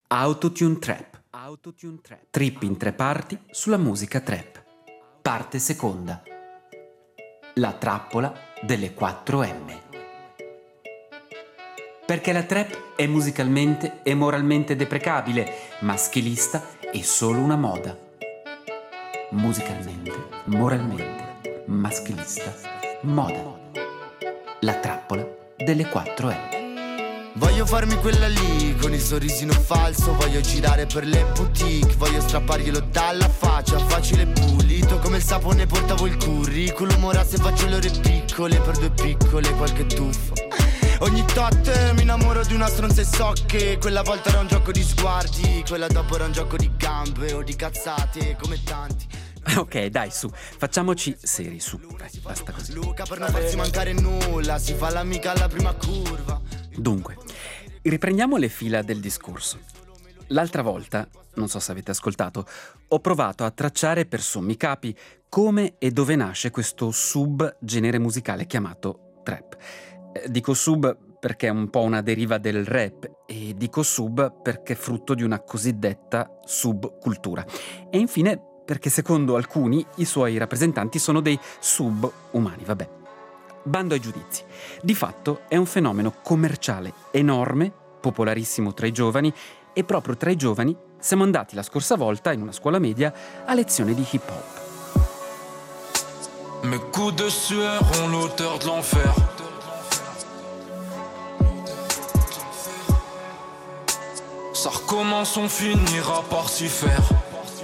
Autotune Trap. Trip in 3 parti sulla musica trap. Parte seconda. La trappola delle 4 M. Perché la trap è musicalmente e moralmente deprecabile, maschilista e solo una moda. Musicalmente, moralmente, maschilista, moda. La trappola delle 4 M. Voglio farmi quella lì, con il sorrisino falso. Voglio girare per le boutique, voglio strapparglielo dalla faccia. Facile e pulito, come il sapone portavo il curriculum. Ora se faccio le ore piccole, per 2 piccole, qualche tuffo. Ogni tot mi innamoro di una stronza e so che quella volta era un gioco di sguardi, quella dopo era un gioco di gambe o di cazzate, come tanti. Ok, dai, su, facciamoci seri, su, dai, basta così. Luca per non farsi mancare nulla, si fa l'amica alla prima curva. Dunque, riprendiamo le fila del discorso. L'altra volta, non so se avete ascoltato, ho provato a tracciare per sommi capi come e dove nasce questo subgenere musicale chiamato trap. Dico sub perché è un po' una deriva del rap e dico sub perché è frutto di una cosiddetta subcultura. E infine perché secondo alcuni i suoi rappresentanti sono dei subumani, vabbè. Bando ai giudizi. Di fatto è un fenomeno commerciale enorme, popolarissimo tra i giovani, e proprio tra i giovani siamo andati la scorsa volta in una scuola media a lezione di hip hop. Mes coups de sueur ont l'odeur de l'enfer. Ça recommence, on finira par s'y faire.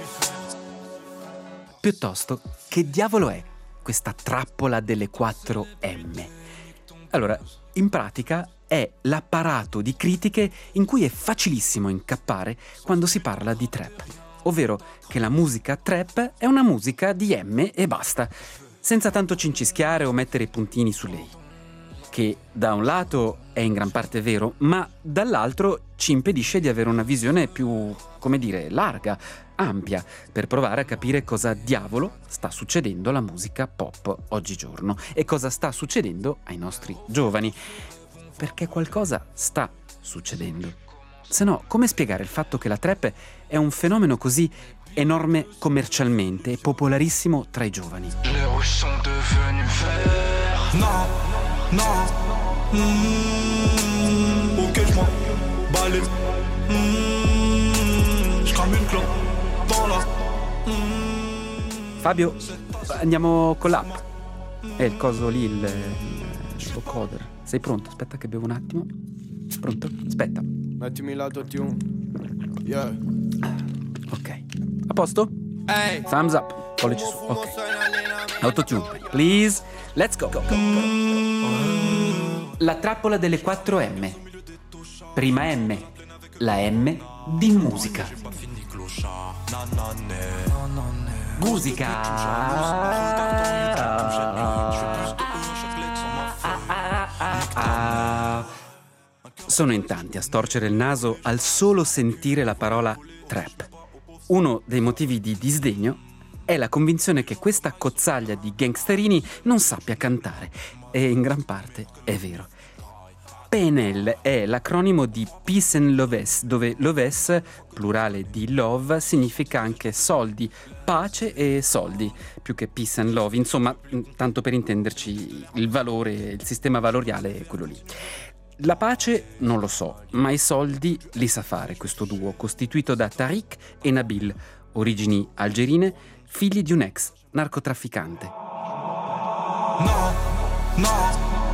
Piuttosto, che diavolo è questa trappola delle 4 M? Allora, in pratica è l'apparato di critiche in cui è facilissimo incappare quando si parla di trap, ovvero che la musica trap è una musica di M e basta, senza tanto cincischiare o mettere i puntini su lei. Che da un lato è in gran parte vero, ma dall'altro ci impedisce di avere una visione più, come dire, larga, ampia, per provare a capire cosa diavolo sta succedendo alla musica pop oggigiorno e cosa sta succedendo ai nostri giovani. Perché qualcosa sta succedendo. Se no, come spiegare il fatto che la trap è un fenomeno così enorme commercialmente e popolarissimo tra i giovani? Les rouges sont devenus verts. Non, non. Ok, je m'en balais. Je crame une clope dans la. Fabio, andiamo con l'app. È il coso lì, il vocoder. Sei pronto? Aspetta che bevo un attimo. Pronto? Aspetta. Mettimi l'autotune. Yeah. Ok. A posto? Hey. Thumbs up. Pollice su. Ok. Autotune, please. Let's go. La trappola delle 4 M. Prima M. La M di musica. Sono in tanti a storcere il naso al solo sentire la parola trap. Uno dei motivi di disdegno è la convinzione che questa cozzaglia di gangsterini non sappia cantare, e in gran parte è vero. PNL è l'acronimo di Peace and Loves, dove Loves, plurale di love, significa anche soldi, pace e soldi, più che peace and love. Insomma, tanto per intenderci, il valore, il sistema valoriale è quello lì. La pace non lo so, ma i soldi li sa fare questo duo, costituito da Tariq e Nabil, origini algerine, figli di un ex narcotrafficante. No, no.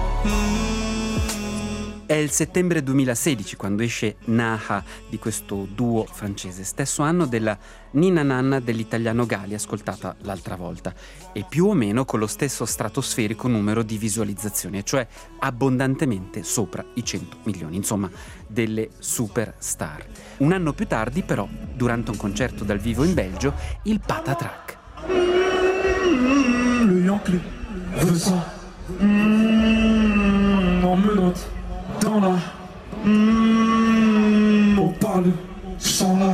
È il settembre 2016 quando esce Naha di questo duo francese, stesso anno della Ninna Nanna dell'italiano Gali, ascoltata l'altra volta, e più o meno con lo stesso stratosferico numero di visualizzazioni, cioè abbondantemente sopra i 100 milioni, insomma delle superstar. Un anno più tardi però, durante un concerto dal vivo in Belgio, il patatrack. Le Yankee, veut ça. En menottes, dans la. On parle, sans la.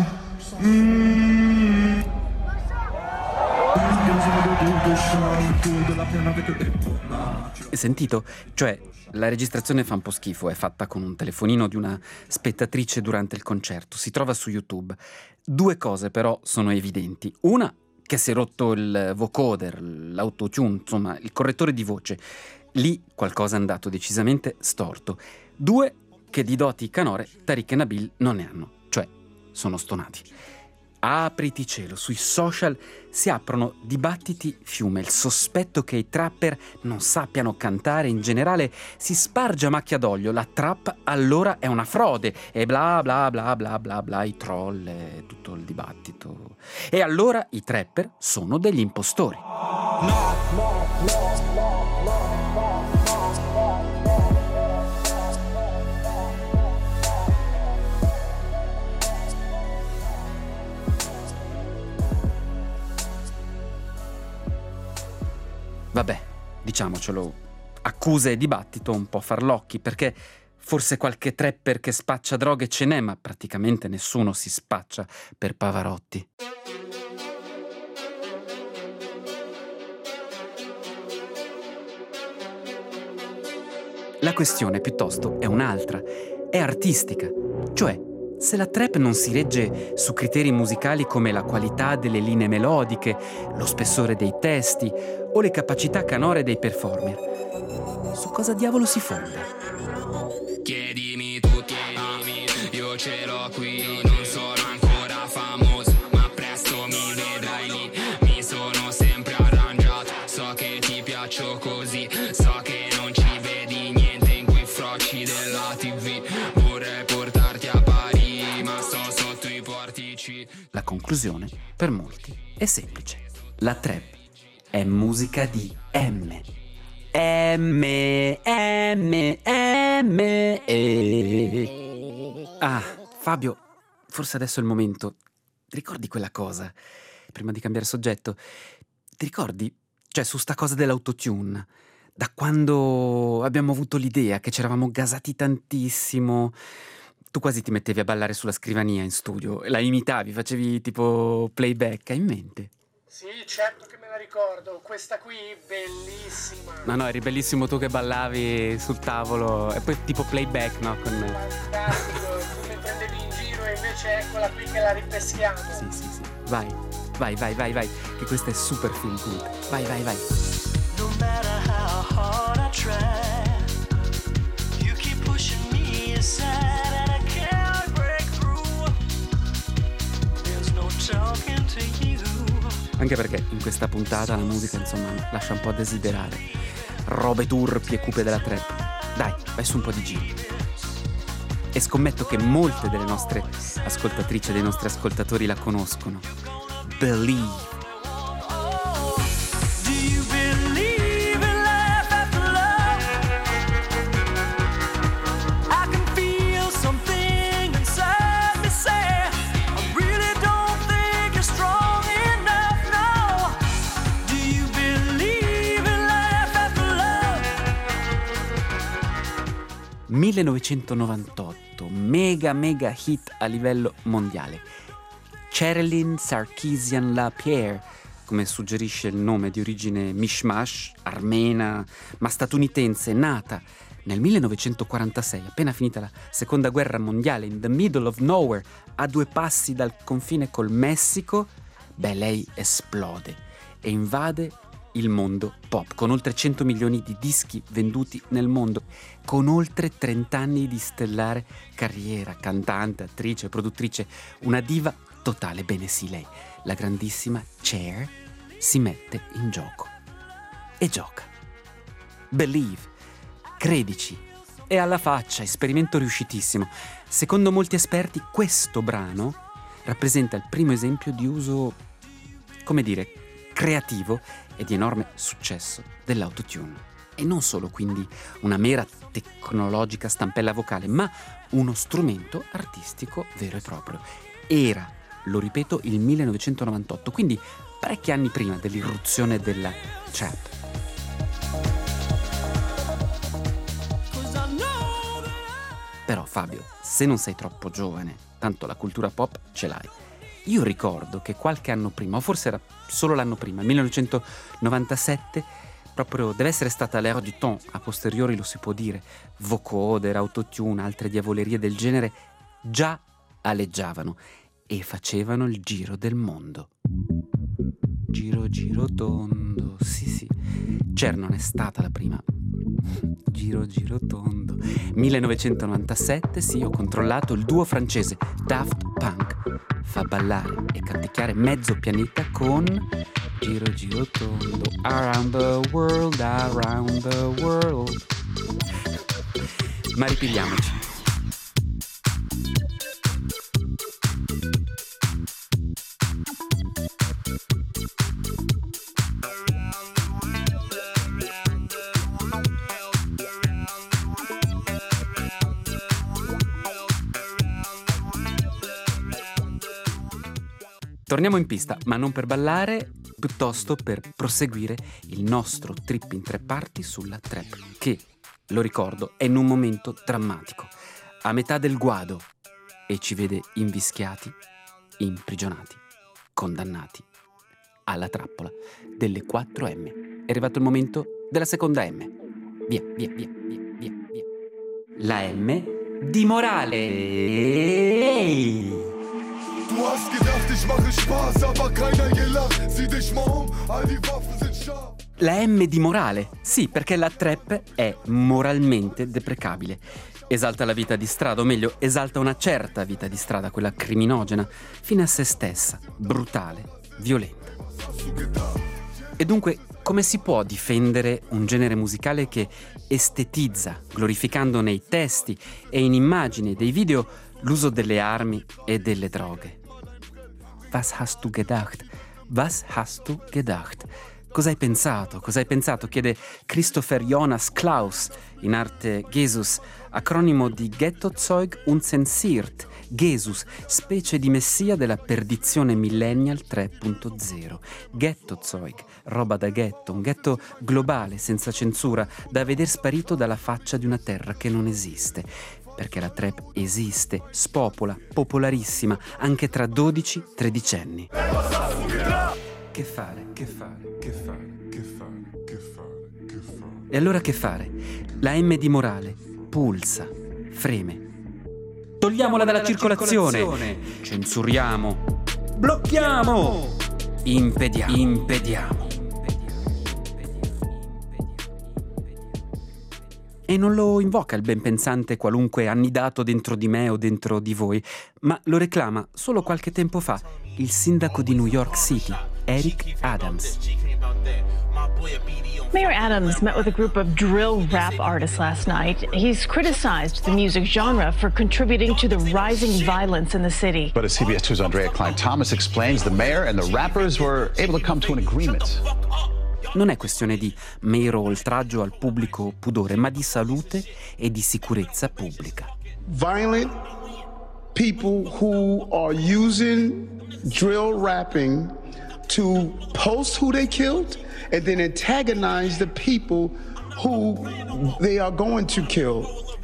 De la peine avec le hip-hop. Sentito? Cioè, la registrazione fa un po' schifo, è fatta con un telefonino di una spettatrice durante il concerto, si trova su YouTube. 2 cose però sono evidenti. Una, che si è rotto il vocoder, l'autotune, insomma, il correttore di voce. Lì qualcosa è andato decisamente storto. 2, che di doti canore Tariq e Nabil non ne hanno, cioè sono stonati. Apriti cielo, sui social si aprono dibattiti fiume, il sospetto che i trapper non sappiano cantare in generale si sparge a macchia d'olio, la trap allora è una frode e bla bla bla bla bla bla, i troll e tutto il dibattito. E allora i trapper sono degli impostori. Vabbè, diciamocelo, accuse e dibattito un po' farlocchi, perché forse qualche trapper che spaccia droghe ce n'è, ma praticamente nessuno si spaccia per Pavarotti. La questione piuttosto è un'altra, è artistica, cioè se la trap non si regge su criteri musicali come la qualità delle linee melodiche, lo spessore dei testi o le capacità canore dei performer, su cosa diavolo si fonda? Chiedimi tu, io ce l'ho qui, non sono ancora famoso, ma presto mi vedrai lì, mi sono sempre arrangiato, so che ti piaccio così, so che non ci vedi niente in quei frocci della TV, vorrei portarti a Parigi, ma sto sotto i portici. La conclusione, per molti, è semplice. La trap è musica di M. Ah, Fabio, forse adesso è il momento. Ricordi quella cosa? Prima di cambiare soggetto, ti ricordi? Cioè, su sta cosa dell'autotune, da quando abbiamo avuto l'idea che c'eravamo gasati tantissimo, tu quasi ti mettevi a ballare sulla scrivania in studio e la imitavi, facevi tipo playback, hai in mente? Sì, certo che me la ricordo, questa qui bellissima. No, eri bellissimo tu che ballavi sul tavolo e poi tipo playback, no? Fantastico, tu mi prendevi in giro e invece eccola qui che la ripeschiamo. Sì. Vai, che questa è super feel good. Vai. No matter how hard I try, you keep pushing me aside and I can't break through. There's no talking to you. Anche perché in questa puntata la musica, insomma, lascia un po' a desiderare. Robe turpi e cupe della trap. Dai, vai su un po' di giri. E scommetto che molte delle nostre ascoltatrici e dei nostri ascoltatori la conoscono. Believe. Do you believe in life after love? I can feel something inside me say I really don't think you're strong enough, no. Do you believe in life after love? 1998, mega hit a livello mondiale. Sherilyn Sarkisian Lapierre, come suggerisce il nome, di origine mishmash, armena, ma statunitense, nata nel 1946, appena finita la seconda guerra mondiale, in the middle of nowhere, a 2 passi dal confine col Messico, lei esplode e invade il mondo pop, con oltre 100 milioni di dischi venduti nel mondo, con oltre 30 anni di stellare carriera, cantante, attrice, produttrice, una diva totale. Bene sì, lei, la grandissima Cher, si mette in gioco e gioca. Believe, credici, e alla faccia, esperimento riuscitissimo. Secondo molti esperti questo brano rappresenta il primo esempio di uso, come dire, creativo e di enorme successo dell'autotune. E non solo quindi una mera tecnologica stampella vocale, ma uno strumento artistico vero e proprio. Era, lo ripeto, il 1998, quindi parecchi anni prima dell'irruzione della trap. Però Fabio, se non sei troppo giovane, tanto la cultura pop ce l'hai. Io ricordo che qualche anno prima, o forse era solo l'anno prima, 1997, proprio deve essere stata l'air du temps, a posteriori lo si può dire. Vocoder, autotune, altre diavolerie del genere già aleggiavano e facevano il giro del mondo. Giro giro tondo, sì, Cher non è stata la prima. Giro giro tondo. 1997, sì, ho controllato, il duo francese Daft Punk fa ballare e canticchiare mezzo pianeta con Giro giro tondo, around the world, around the world. Ma ripigliamoci. Torniamo in pista, ma non per ballare, piuttosto per proseguire il nostro trip in 3 parti sulla trap, che, lo ricordo, è in un momento drammatico, a metà del guado, e ci vede invischiati, imprigionati, condannati alla trappola delle 4M. È arrivato il momento della seconda M. Via. La M di morale. Du hast gedacht, ich mache Spaß, aber keiner gelacht. Sieh dich mal um, all die Waffen sind scharf. La M di morale, sì, perché la trap è moralmente deprecabile. Esalta la vita di strada, o meglio, esalta una certa vita di strada, quella criminogena, fine a se stessa, brutale, violenta. E dunque, come si può difendere un genere musicale che estetizza, glorificando nei testi e in immagini dei video l'uso delle armi e delle droghe? Was hast du gedacht? Was hast du gedacht? Cosa hai pensato? Cosa hai pensato? Chiede Christopher Jonas Klaus, in arte Jesus, acronimo di Ghettozeug unzensiert. Jesus, specie di messia della perdizione millennial 3.0. Ghettozeug, roba da ghetto, un ghetto globale, senza censura, da veder sparito dalla faccia di una terra che non esiste. Perché la trap esiste, spopola, popolarissima, anche tra 12-13 anni. Che fare? E allora che fare? La M di morale pulsa, freme. Togliamola dalla circolazione. Censuriamo. Blocchiamo. Impediamo. E non lo invoca il benpensante qualunque annidato dentro di me o dentro di voi, ma lo reclama solo qualche tempo fa il sindaco di New York City, Eric Adams. Mayor Adams met with a group of drill rap artists last night. He's criticized the music genre for contributing to the rising violence in the city. But as CBS 2's Andrea Klein-Thomas explains, the mayor and the rappers were able to come to an agreement. Non è questione di mero oltraggio al pubblico pudore, ma di salute e di sicurezza pubblica. Violent people who are using drill rapping to post who they killed and then antagonize the people who they are going to kill.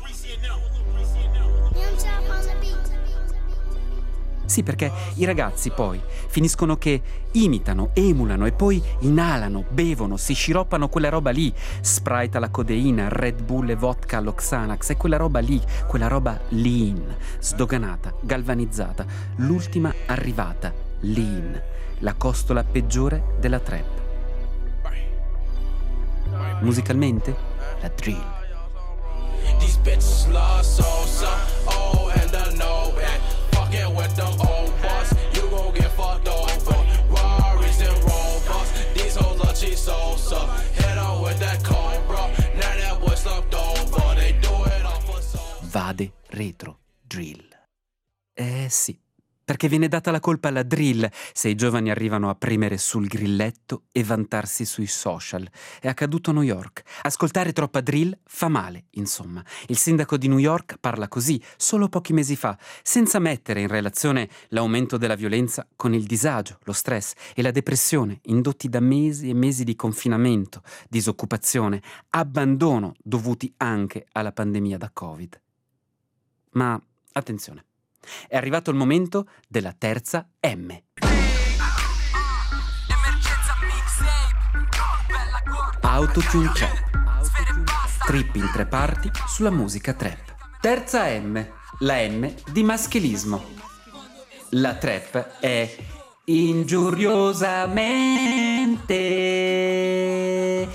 Sì, perché i ragazzi poi finiscono che imitano, emulano e poi inalano, bevono, si sciroppano quella roba lì. Sprite alla codeina, Red Bull e vodka allo Xanax, è quella roba lì, quella roba lean, sdoganata, galvanizzata, l'ultima arrivata, lean, la costola peggiore della trap. Musicalmente, la drill. These bitches love salsa, oh and I know it. Fucking with them old boss, you gon' get fucked over. Rarries and Rovers, these hoes are cheap salsa. Hit on with that cobra, now that boy slumped over. They do it all for salsa. Vade retro drill. Sì. Perché viene data la colpa alla drill se i giovani arrivano a premere sul grilletto e vantarsi sui social. È accaduto a New York. Ascoltare troppa drill fa male, insomma. Il sindaco di New York parla così solo pochi mesi fa, senza mettere in relazione l'aumento della violenza con il disagio, lo stress e la depressione indotti da mesi e mesi di confinamento, disoccupazione, abbandono dovuti anche alla pandemia da Covid. Ma attenzione. È arrivato il momento della terza M. Autotune Trap. Trip in 3 parti sulla musica trap. Terza M, la M di maschilismo. La trap è ingiuriosamente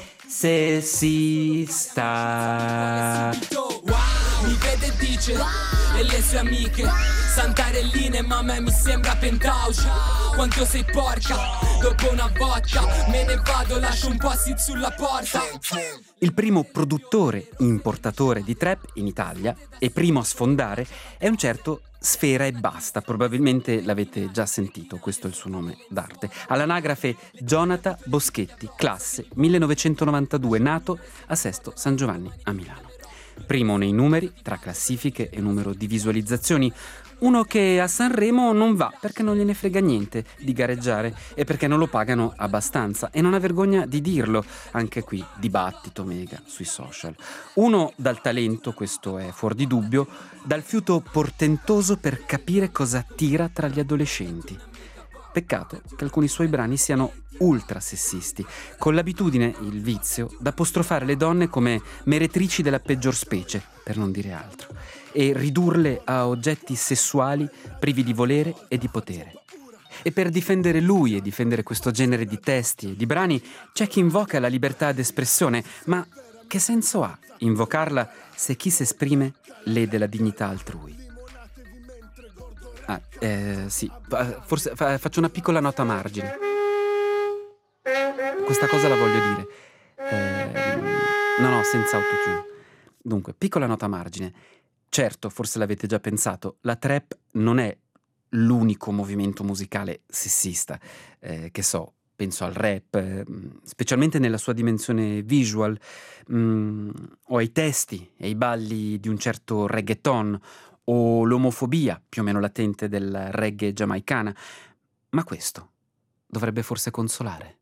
sessista. Mi vede e dice, e le sue amiche, santarelline, ma a me mi sembra penthouse. Quanto sei porca, dopo una vodka, me ne vado, lascio un post-it sulla porta. Il primo produttore importatore di trap in Italia e primo a sfondare è un certo Sfera Ebbasta. Probabilmente l'avete già sentito, questo è il suo nome d'arte. All'anagrafe Jonathan Boschetti, classe 1992, nato a Sesto San Giovanni a Milano. Primo nei numeri, tra classifiche e numero di visualizzazioni. Uno che a Sanremo non va perché non gliene frega niente di gareggiare e perché non lo pagano abbastanza e non ha vergogna di dirlo. Anche qui dibattito mega sui social. Uno dal talento, questo è fuor di dubbio, dal fiuto portentoso per capire cosa attira tra gli adolescenti. Peccato che alcuni suoi brani siano ultra sessisti, con l'abitudine, il vizio, d'apostrofare le donne come meretrici della peggior specie, per non dire altro, e ridurle a oggetti sessuali privi di volere e di potere. E per difendere lui e difendere questo genere di testi e di brani c'è chi invoca la libertà d'espressione, ma che senso ha invocarla se chi si esprime lede la dignità altrui? Sì, forse faccio una piccola nota a margine. Questa cosa la voglio dire. No, senza autotune. Dunque, piccola nota a margine. Certo, forse l'avete già pensato, la trap non è l'unico movimento musicale sessista. Penso al rap, specialmente nella sua dimensione visual, o ai testi e ai balli di un certo reggaeton, o l'omofobia più o meno latente del reggae giamaicana. Ma questo dovrebbe forse consolare.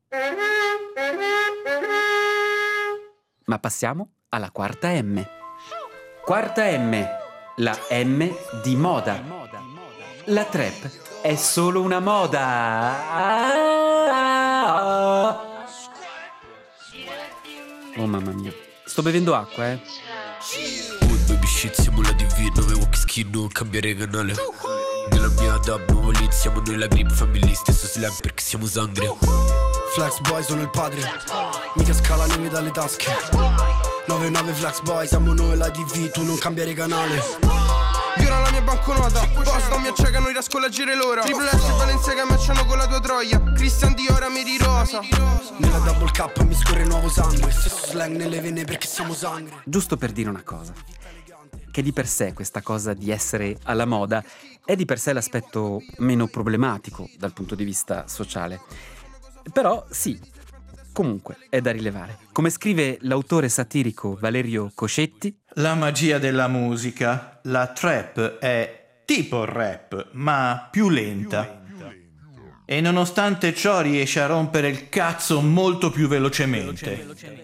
Ma passiamo alla quarta M. Quarta M, la M di moda. La trap è solo una moda. Oh mamma mia, sto bevendo acqua, Baby shit, siamo la DV, 9 walk skin, non cambiare canale. Nella mia dub, nuovo lead, siamo noi la grip, family, stesso slang perché siamo sangre. Flex boy, sono il padre, mica scala neve dalle tasche. 9-9 flex boy, siamo noi la DV, tu non cambiare canale. Viola la mia banconota, boss non mi accecano, riesco a leggere l'ora. Triple S e Balenciaga matchano con la tua troia. Christian Dior, Amiri Rosa. Nella double K mi scorre nuovo sangue. Stesso slang nelle vene perché siamo sangue. Giusto per dire una cosa, che di per sé questa cosa di essere alla moda è di per sé l'aspetto meno problematico dal punto di vista sociale. Però sì, comunque è da rilevare. Come scrive l'autore satirico Valerio Coscetti: la magia della musica, la trap è tipo il rap, ma più lenta. E nonostante ciò riesce a rompere il cazzo molto più velocemente.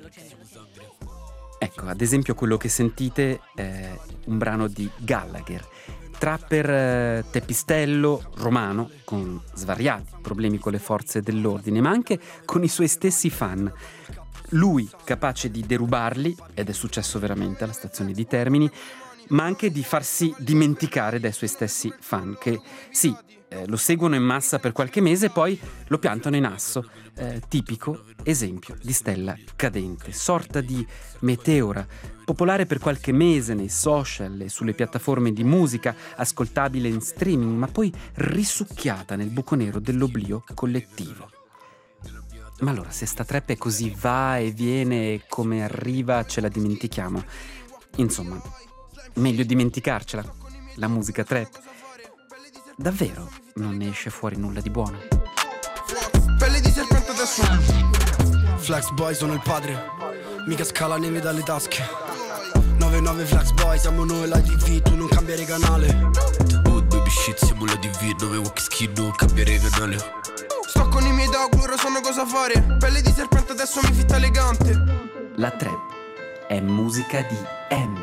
Ecco, ad esempio quello che sentite è un brano di Gallagher, trapper teppistello romano con svariati problemi con le forze dell'ordine, ma anche con i suoi stessi fan. Lui capace di derubarli, ed è successo veramente alla stazione di Termini, ma anche di farsi dimenticare dai suoi stessi fan, che sì, lo seguono in massa per qualche mese e poi lo piantano in asso. Tipico esempio di stella cadente, sorta di meteora, popolare per qualche mese nei social e sulle piattaforme di musica, ascoltabile in streaming, ma poi risucchiata nel buco nero dell'oblio collettivo. Ma allora, se sta trap è così va e viene e come arriva ce la dimentichiamo. Insomma, meglio dimenticarcela, la musica trap. Davvero non ne esce fuori nulla di buono. Pelle di serpente adesso. Flex boy, sono il padre, mica scala neve dalle tasche. 9-9 flex boy, siamo noi la DV, tu non cambiare canale. Baby shit, siamo la DV, 9 walk skin, non cambiare canale. Sto con i miei dog, loro sanno cosa fare. Pelle di serpente adesso mi fitta elegante. La trap è musica di M.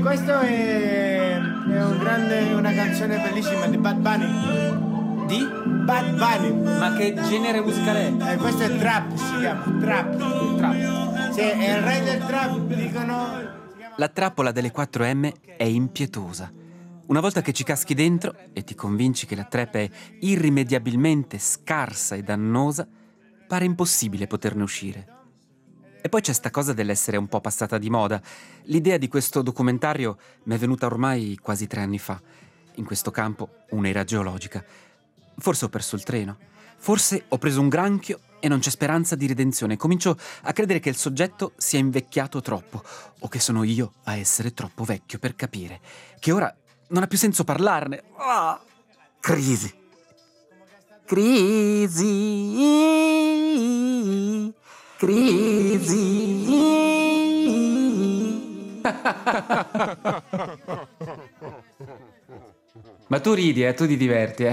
questo è una canzone bellissima di Bad Bunny. Di? Bad Bunny. Ma che genere musicale è? Questo è trap, si chiama trap. Trap. Sì, è il re del trap, dicono. La trappola delle 4M è impietosa. Una volta che ci caschi dentro e ti convinci che la trap è irrimediabilmente scarsa e dannosa, pare impossibile poterne uscire. E poi c'è sta cosa dell'essere un po' passata di moda. L'idea di questo documentario mi è venuta ormai quasi 3 anni fa. In questo campo, un'era geologica. Forse ho perso il treno. Forse ho preso un granchio e non c'è speranza di redenzione. Comincio a credere che il soggetto sia invecchiato troppo, o che sono io a essere troppo vecchio per capire, che ora non ha più senso parlarne. Crisi. Crisi. Crisi. Ma tu ridi, tu ti diverti,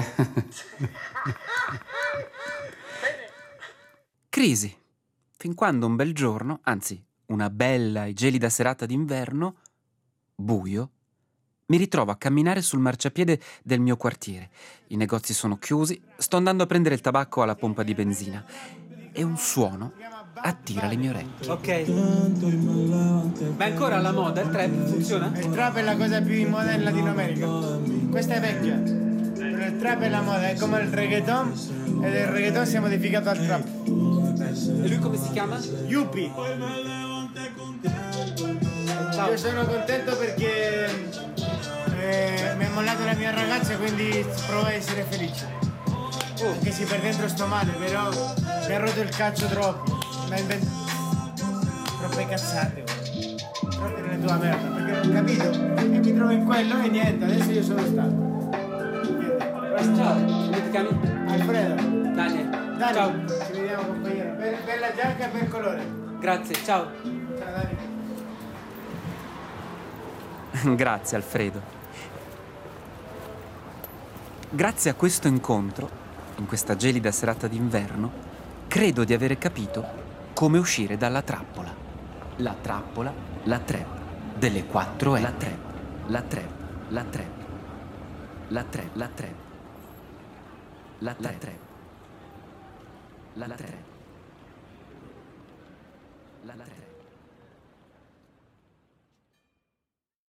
Crisi. Fin quando un bel giorno, anzi, una bella e gelida serata d'inverno, buio, mi ritrovo a camminare sul marciapiede del mio quartiere. I negozi sono chiusi, sto andando a prendere il tabacco alla pompa di benzina e un suono attira le mie orecchie. Ok. Ma è ancora alla moda il trap? Funziona? Il trap è la cosa più in moda in Latino America. Questa è vecchia. Però il trap è la moda, è come il reggaeton. Ed il reggaeton si è modificato al trap. E lui come si chiama? Yuppie. Io sono contento perché mi ha mollato la mia ragazza, quindi provo a essere felice. Anche se per dentro sto male, però mi ha rotto il cazzo troppo. Troppe cazzate, troppe nella tua merda, perché non ho capito. E mi trovo in quello e niente, adesso io sono stato. Niente. Ciao, come ti chiami? Alfredo. Daniel. Ciao. Ci vediamo compagnero. Bella giacca e bel colore. Grazie, ciao. Ciao Daniel. Grazie Alfredo. Grazie a questo incontro, in questa gelida serata d'inverno, credo di avere capito come uscire dalla trappola. La trappola, la trap delle 4M. La trap, la trap, la trap, la trap, la trap, la trap, la trap, la trap.